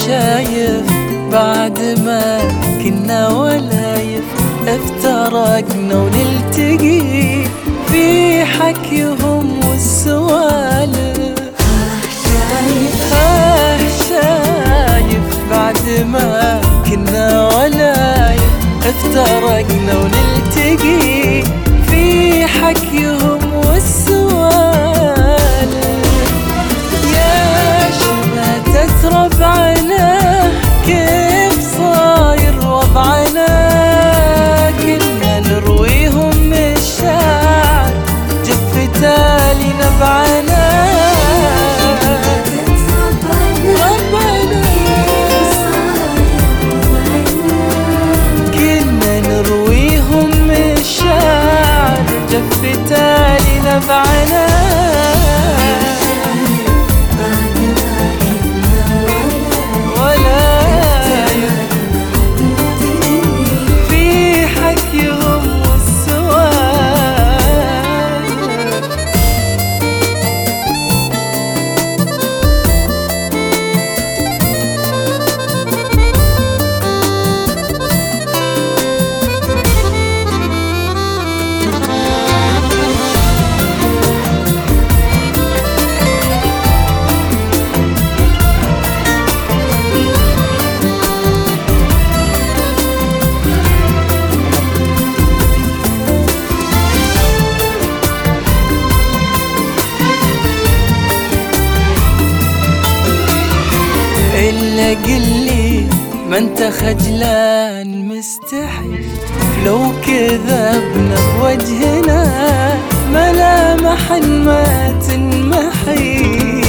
شايف بعد ما كنا ولايف افترقنا ونلتقي في حكيهم والسوالف. شايف بعد ما كنا ولايف افترقنا ونلتقي في حكيهم والسوالف. يا شماتة ربعنا كيف صاير وضعنا، كنا نرويهم من الشعر جفتالي نبعنا. كنا نرويهم من الشعر جفتالي نبعنا. إلا قلي ما انت خجلان مستحي، لو كذبنا بوجهنا ملامح ما تنمحي.